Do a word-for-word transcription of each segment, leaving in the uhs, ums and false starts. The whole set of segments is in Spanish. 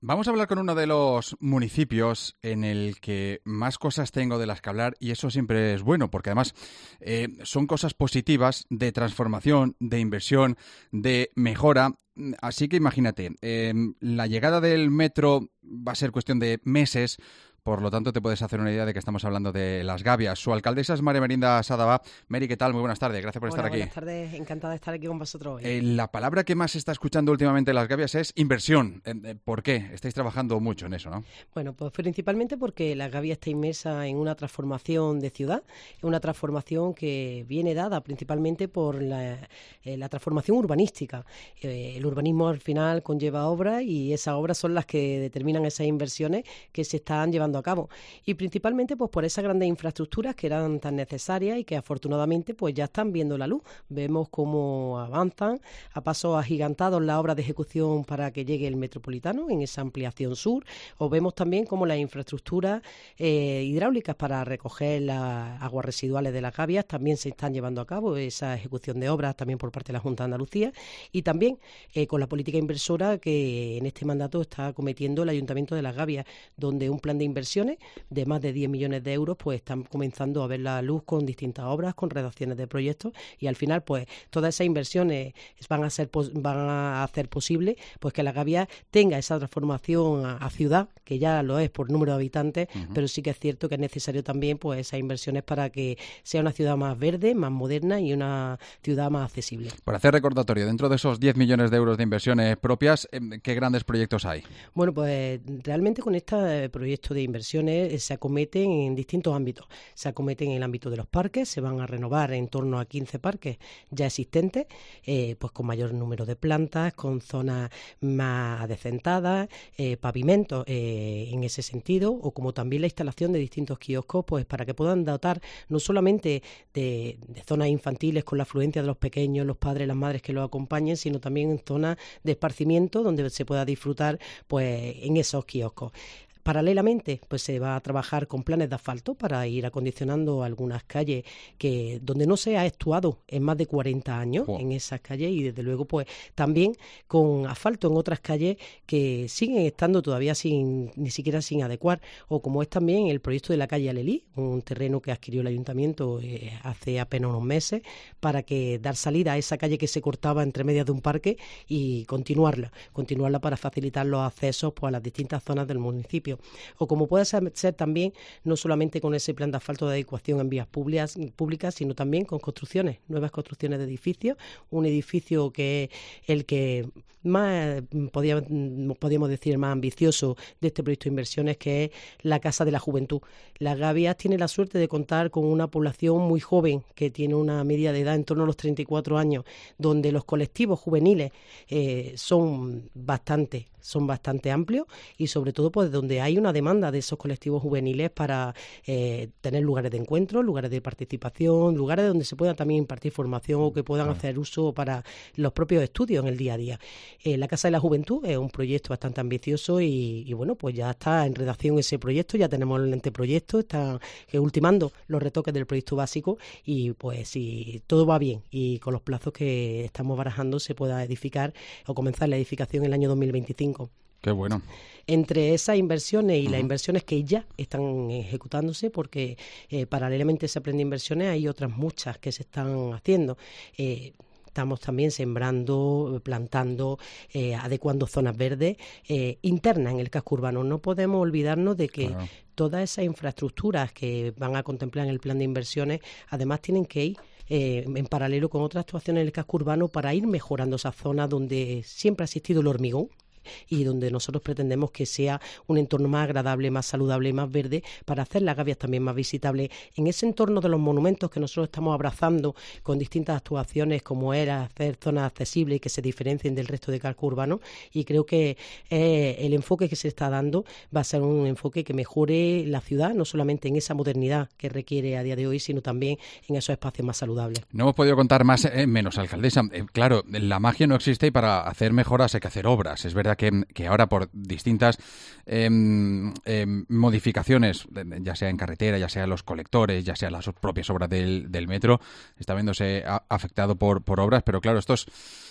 Vamos a hablar con uno de los municipios en el que más cosas tengo de las que hablar, y eso siempre es bueno, porque además eh, son cosas positivas de transformación, de inversión, de mejora. Así que imagínate, eh, la llegada del metro va a ser cuestión de meses. Por lo tanto, te puedes hacer una idea de que estamos hablando de Las Gavias. Su alcaldesa es María Merinda Sadabá. Mary, ¿qué tal? Muy buenas tardes. Gracias por Hola, estar aquí. Buenas tardes. Encantada de estar aquí con vosotros hoy. Eh, la palabra que más se está escuchando últimamente en Las Gavias es inversión. Eh, ¿Por qué? Estáis trabajando mucho en eso, ¿no? Bueno, pues principalmente porque Las Gavias está inmersa en una transformación de ciudad, una transformación que viene dada principalmente por la, eh, la transformación urbanística. Eh, el urbanismo al final conlleva obras y esas obras son las que determinan esas inversiones que se están llevando a cabo. Y principalmente pues por esas grandes infraestructuras que eran tan necesarias y que afortunadamente pues ya están viendo la luz. Vemos cómo avanzan a pasos agigantados las obras de ejecución para que llegue el metropolitano en esa ampliación sur, o vemos también cómo las infraestructuras eh, hidráulicas para recoger las aguas residuales de Las Gavias también se están llevando a cabo, esa ejecución de obras también por parte de la Junta de Andalucía, y también eh, con la política inversora que en este mandato está cometiendo el Ayuntamiento de Las Gavias, donde un plan de inversiones de más de diez millones de euros pues están comenzando a ver la luz con distintas obras, con redacciones de proyectos, y al final pues todas esas inversiones van a ser van a hacer posible pues que Las Gavias tenga esa transformación a, a ciudad, que ya lo es por número de habitantes, uh-huh. pero sí que es cierto que es necesario también pues esas inversiones para que sea una ciudad más verde, más moderna y una ciudad más accesible. Por hacer recordatorio, dentro de esos diez millones de euros de inversiones propias, ¿qué grandes proyectos hay? Bueno, pues realmente con este proyecto de inversiones se acometen en distintos ámbitos. Se acometen en el ámbito de los parques, se van a renovar en torno a quince parques ya existentes, eh, pues con mayor número de plantas, con zonas más adecentadas, eh, pavimentos eh, en ese sentido, o como también la instalación de distintos kioscos, pues para que puedan dotar no solamente de, de zonas infantiles con la afluencia de los pequeños, los padres, las madres que los acompañen, sino también en zonas de esparcimiento donde se pueda disfrutar pues en esos kioscos. Paralelamente, pues se va a trabajar con planes de asfalto para ir acondicionando algunas calles que donde no se ha actuado en más de cuarenta años, wow. en esas calles, y desde luego pues también con asfalto en otras calles que siguen estando todavía sin ni siquiera sin adecuar, o como es también el proyecto de la calle Alelí, un terreno que adquirió el ayuntamiento eh, hace apenas unos meses para que dar salida a esa calle que se cortaba entre medias de un parque y continuarla, continuarla para facilitar los accesos pues a las distintas zonas del municipio. O como puede ser, ser también, no solamente con ese plan de asfalto de adecuación en vías públicas, públicas, sino también con construcciones, nuevas construcciones de edificios, un edificio que es el que más, podía, podríamos decir, más ambicioso de este proyecto de inversiones, que es la Casa de la Juventud. Las Gavias tiene la suerte de contar con una población muy joven, que tiene una media de edad en torno a los treinta y cuatro años, donde los colectivos juveniles eh, son bastante son bastante amplios, y sobre todo pues donde hay una demanda de esos colectivos juveniles para eh, tener lugares de encuentro, lugares de participación, lugares donde se pueda también impartir formación o que puedan hacer uso para los propios estudios en el día a día. Eh, la Casa de la Juventud es un proyecto bastante ambicioso y, y bueno, pues ya está en redacción ese proyecto, ya tenemos el anteproyecto, está eh, ultimando los retoques del proyecto básico, y pues si todo va bien y con los plazos que estamos barajando se pueda edificar o comenzar la edificación en el año dos mil veinticinco. Qué bueno. Entre esas inversiones y uh-huh. las inversiones que ya están ejecutándose, porque eh, paralelamente a ese plan de inversiones hay otras muchas que se están haciendo. Eh, Estamos también sembrando, plantando, eh, adecuando zonas verdes eh, internas en el casco urbano. No podemos olvidarnos de que claro. todas esas infraestructuras que van a contemplar en el plan de inversiones, además tienen que ir Eh, en paralelo con otras actuaciones en el casco urbano para ir mejorando esa zona donde siempre ha existido el hormigón y donde nosotros pretendemos que sea un entorno más agradable, más saludable, más verde, para hacer Las Gavias también más visitables en ese entorno de los monumentos que nosotros estamos abrazando con distintas actuaciones, como era hacer zonas accesibles y que se diferencien del resto de casco urbano, y creo que eh, el enfoque que se está dando va a ser un enfoque que mejore la ciudad, no solamente en esa modernidad que requiere a día de hoy, sino también en esos espacios más saludables. No hemos podido contar más, eh, menos, alcaldesa. Eh, claro, la magia no existe y para hacer mejoras hay que hacer obras. Es verdad verdad que, que ahora por distintas eh, eh, modificaciones, ya sea en carretera, ya sea los colectores, ya sea las propias obras del, del metro, está viéndose a, afectado por, por obras, pero claro, esto es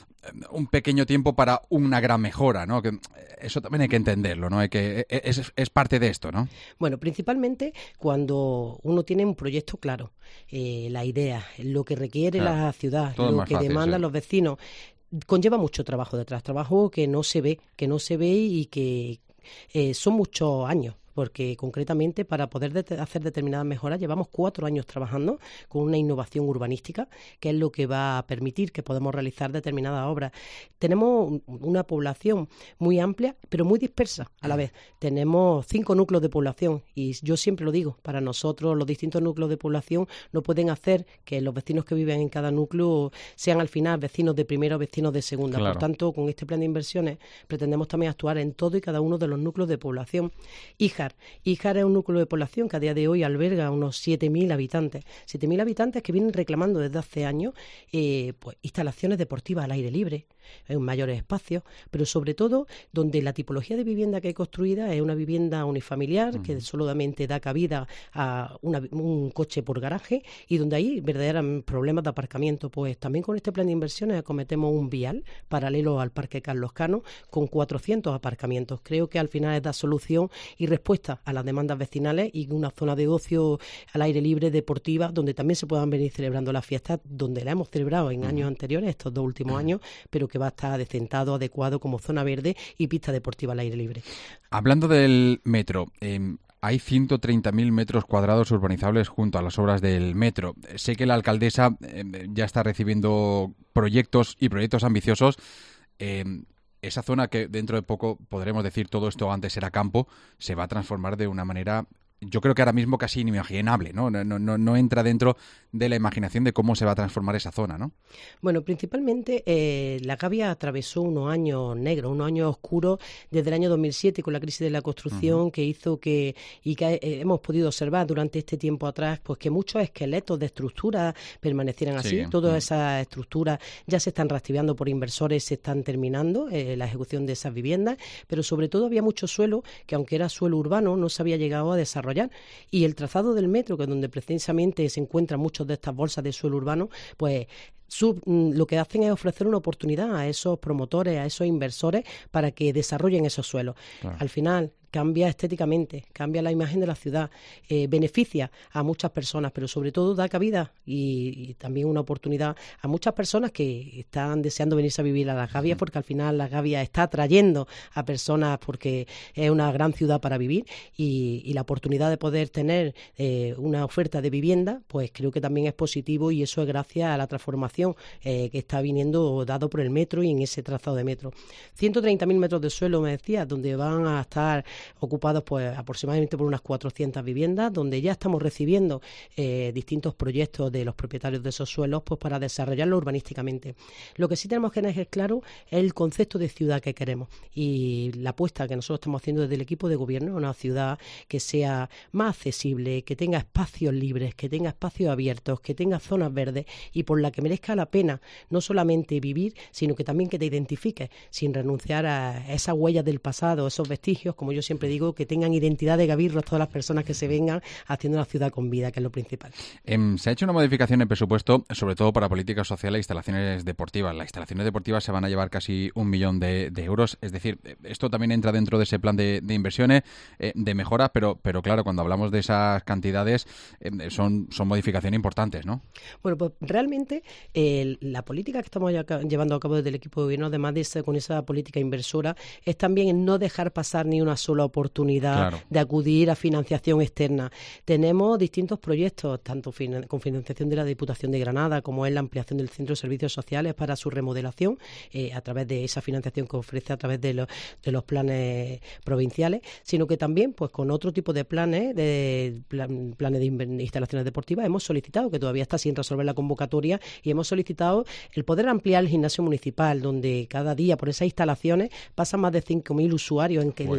un pequeño tiempo para una gran mejora, ¿no? Que eso también hay que entenderlo, ¿no? Hay que es, es parte de esto, ¿no? Bueno, principalmente cuando uno tiene un proyecto claro, eh, la idea, lo que requiere claro, la ciudad, lo que fácil, demandan sí. los vecinos, conlleva mucho trabajo detrás, trabajo que no se ve, que no se ve y que eh, son muchos años. Porque concretamente para poder de- hacer determinadas mejoras llevamos cuatro años trabajando con una innovación urbanística, que es lo que va a permitir que podamos realizar determinadas obras. Tenemos una población muy amplia, pero muy dispersa a la vez. Tenemos cinco núcleos de población y yo siempre lo digo, para nosotros los distintos núcleos de población no pueden hacer que los vecinos que viven en cada núcleo sean al final vecinos de primera o vecinos de segunda. Claro. Por tanto, con este plan de inversiones pretendemos también actuar en todo y cada uno de los núcleos de población. Hija Híjar es un núcleo de población que a día de hoy alberga unos siete mil habitantes. siete mil habitantes que vienen reclamando desde hace años eh, pues, instalaciones deportivas al aire libre, en mayores espacios, pero sobre todo donde la tipología de vivienda que hay construida es una vivienda unifamiliar uh-huh. que solamente da cabida a una, un coche por garaje y donde hay verdaderos problemas de aparcamiento. Pues también con este plan de inversiones acometemos un vial paralelo al Parque Carlos Cano con cuatrocientos aparcamientos. Creo que al final es dar solución y respuesta a las demandas vecinales y una zona de ocio al aire libre deportiva donde también se puedan venir celebrando las fiestas, donde la hemos celebrado en uh-huh. años anteriores, estos dos últimos uh-huh. años, pero que va a estar decentado, adecuado como zona verde y pista deportiva al aire libre. Hablando del metro, eh, hay ciento treinta mil metros cuadrados urbanizables junto a las obras del metro. Sé que la alcaldesa eh, ya está recibiendo proyectos y proyectos ambiciosos. Eh, esa zona que dentro de poco podremos decir todo esto antes era campo, se va a transformar de una manera... Yo creo que ahora mismo casi inimaginable, ¿no? No, no, no entra dentro de la imaginación de cómo se va a transformar esa zona, ¿no? Bueno, principalmente eh, la Gavia atravesó unos años negros, unos años oscuros desde el año dos mil siete con la crisis de la construcción uh-huh. que hizo que, y que eh, hemos podido observar durante este tiempo atrás, pues que muchos esqueletos de estructuras permanecieran así. Sí. Todas uh-huh. esas estructuras ya se están reactivando por inversores, se están terminando eh, la ejecución de esas viviendas, pero sobre todo había mucho suelo que aunque era suelo urbano no se había llegado a desarrollar. Y el trazado del metro, que es donde precisamente se encuentran muchas de estas bolsas de suelo urbano, pues Sub, lo que hacen es ofrecer una oportunidad a esos promotores, a esos inversores para que desarrollen esos suelos. Claro. Al final cambia estéticamente, cambia la imagen de la ciudad, eh, beneficia a muchas personas, pero sobre todo da cabida y, y también una oportunidad a muchas personas que están deseando venirse a vivir a Las Gavias, uh-huh. porque al final Las Gavias está atrayendo a personas porque es una gran ciudad para vivir y, y la oportunidad de poder tener eh, una oferta de vivienda, pues creo que también es positivo y eso es gracias a la transformación eh, que está viniendo dado por el metro y en ese trazado de metro. ciento treinta mil metros de suelo, me decía, donde van a estar ocupados pues aproximadamente por unas cuatrocientas viviendas, donde ya estamos recibiendo eh, distintos proyectos de los propietarios de esos suelos pues para desarrollarlo urbanísticamente. Lo que sí tenemos que tener claro es el concepto de ciudad que queremos y la apuesta que nosotros estamos haciendo desde el equipo de gobierno, una ciudad que sea más accesible, que tenga espacios libres, que tenga espacios abiertos, que tenga zonas verdes y por la que merezca la pena no solamente vivir, sino que también que te identifiques sin renunciar a esas huellas del pasado, esos vestigios, como yo siempre digo, que tengan identidad de Gavirros todas las personas que se vengan haciendo una ciudad con vida, que es lo principal. Eh, se ha hecho una modificación en el presupuesto, sobre todo para políticas sociales e instalaciones deportivas. Las instalaciones deportivas se van a llevar casi un millón de, de euros, es decir, esto también entra dentro de ese plan de, de inversiones, eh, de mejora, pero, pero claro, cuando hablamos de esas cantidades eh, son, son modificaciones importantes, ¿no? Bueno, pues realmente eh, la política que estamos llevando a cabo desde el equipo de gobierno, además de esa, con esa política inversora, es también en no dejar pasar ni una sola oportunidad claro. de acudir a financiación externa. Tenemos distintos proyectos, tanto fin- con financiación de la Diputación de Granada, como es la ampliación del Centro de Servicios Sociales para su remodelación, eh, a través de esa financiación que ofrece a través de, lo, de los planes provinciales, sino que también pues con otro tipo de planes, de plan, planes de instalaciones deportivas, hemos solicitado, que todavía está sin resolver la convocatoria, y hemos solicitado el poder ampliar el gimnasio municipal, donde cada día por esas instalaciones pasan más de cinco mil usuarios en, que, en la semana,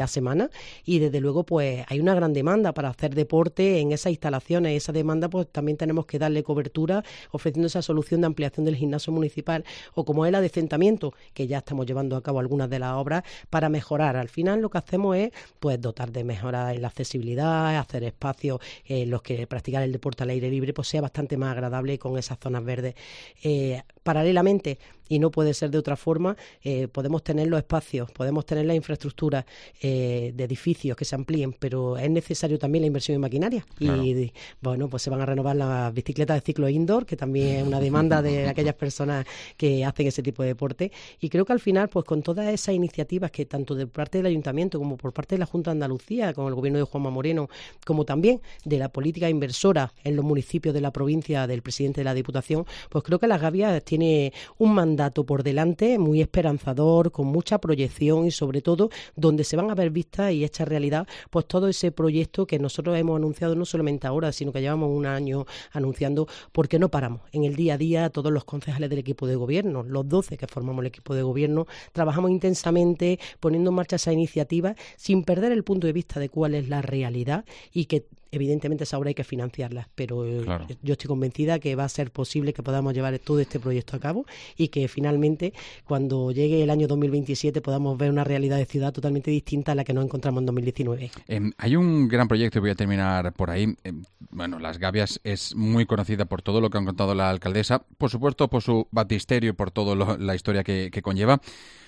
zona y desde luego pues hay una gran demanda para hacer deporte en esas instalaciones. Esa demanda pues también tenemos que darle cobertura ofreciendo esa solución de ampliación del gimnasio municipal o como es el adecentamiento, que ya estamos llevando a cabo algunas de las obras para mejorar. Al final lo que hacemos es pues dotar de mejora en la accesibilidad, hacer espacios en los que practicar el deporte al aire libre pues sea bastante más agradable con esas zonas verdes. Eh, paralelamente, y no puede ser de otra forma, eh, podemos tener los espacios, podemos tener la infraestructura eh, de edificios que se amplíen, pero es necesario también la inversión en maquinaria. Claro. Y bueno, pues se van a renovar las bicicletas de ciclo indoor, que también es una demanda de aquellas personas que hacen ese tipo de deporte. Y creo que al final, pues con todas esas iniciativas que tanto de parte del Ayuntamiento como por parte de la Junta de Andalucía, con el gobierno de Juanma Moreno, como también de la política inversora en los municipios de la provincia del presidente de la Diputación, pues creo que Las Gavias tiene un mandato dato por delante muy esperanzador, con mucha proyección y sobre todo donde se van a ver vistas y hechas realidad pues todo ese proyecto que nosotros hemos anunciado no solamente ahora, sino que llevamos un año anunciando, porque no paramos. En el día a día todos los concejales del equipo de gobierno, los doce que formamos el equipo de gobierno, trabajamos intensamente poniendo en marcha esa iniciativa sin perder el punto de vista de cuál es la realidad y que evidentemente esa obra hay que financiarla, pero claro, yo estoy convencida que va a ser posible que podamos llevar todo este proyecto a cabo y que finalmente cuando llegue el año dos mil veintisiete podamos ver una realidad de ciudad totalmente distinta a la que nos encontramos en dos mil diecinueve. Eh, hay un gran proyecto, y voy a terminar por ahí. Eh, bueno, Las Gavias es muy conocida por todo lo que ha contado la alcaldesa, por supuesto por su baptisterio y por toda la historia que, que conlleva.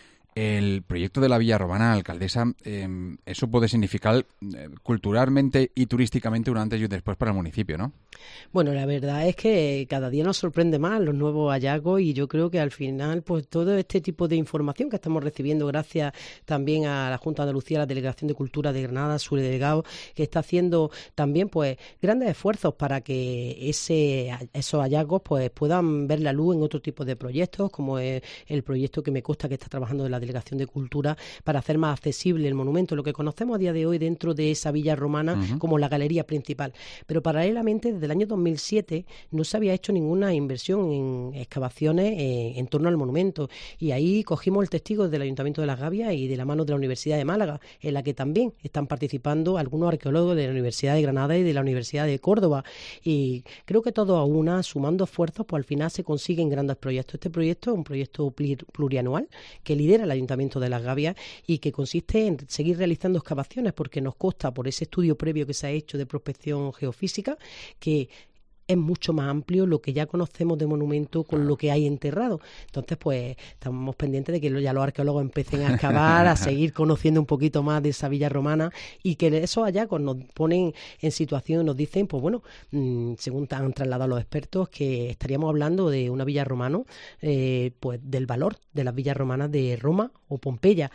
El proyecto de la Villa Romana, alcaldesa, eh, eso puede significar eh, culturalmente y turísticamente un antes y un después para el municipio, ¿no? Bueno, la verdad es que cada día nos sorprende más los nuevos hallazgos y yo creo que al final pues todo este tipo de información que estamos recibiendo gracias también a la Junta de Andalucía, a la Delegación de Cultura de Granada, su delegado, que está haciendo también pues grandes esfuerzos para que ese esos hallazgos pues puedan ver la luz en otro tipo de proyectos, como es el proyecto que me consta que está trabajando de la Delegación de Cultura para hacer más accesible el monumento, lo que conocemos a día de hoy dentro de esa Villa Romana uh-huh. como la galería principal. Pero paralelamente, desde el año dos mil siete no se había hecho ninguna inversión en excavaciones eh, en torno al monumento y ahí cogimos el testigo del Ayuntamiento de Las Gavias y de la mano de la Universidad de Málaga, en la que también están participando algunos arqueólogos de la Universidad de Granada y de la Universidad de Córdoba y creo que todos a una, sumando esfuerzos, pues al final se consiguen grandes proyectos. Este proyecto es un proyecto plurianual que lidera el Ayuntamiento de Las Gavias y que consiste en seguir realizando excavaciones porque nos consta por ese estudio previo que se ha hecho de prospección geofísica que es mucho más amplio lo que ya conocemos de monumento con lo que hay enterrado. Entonces, pues, estamos pendientes de que ya los arqueólogos empiecen a excavar, a seguir conociendo un poquito más de esa villa romana y que esos hallazgos nos ponen en situación, nos dicen, pues bueno, mmm, según han trasladado los expertos, que estaríamos hablando de una villa romana, eh, pues del valor de las villas romanas de Roma o Pompeya.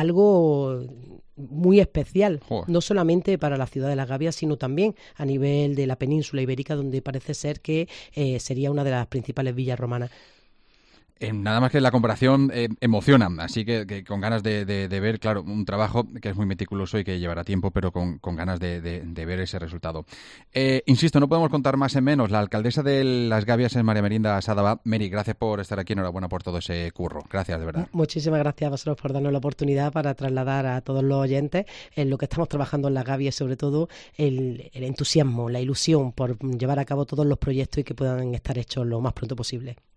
Algo muy especial, Joder. no solamente para la ciudad de Las Gavias, sino también a nivel de la península ibérica, donde parece ser que eh, sería una de las principales villas romanas. Eh, nada más que la comparación eh, emociona, así que, que con ganas de, de, de ver, claro, un trabajo que es muy meticuloso y que llevará tiempo, pero con, con ganas de, de, de ver ese resultado. Eh, insisto, no podemos contar más en menos. La alcaldesa de Las Gavias es María Merinda Sadabá. Mary, gracias por estar aquí, enhorabuena por todo ese curro. Gracias, de verdad. Muchísimas gracias a vosotros por darnos la oportunidad para trasladar a todos los oyentes en lo que estamos trabajando en Las Gavias, sobre todo el, el entusiasmo, la ilusión por llevar a cabo todos los proyectos y que puedan estar hechos lo más pronto posible.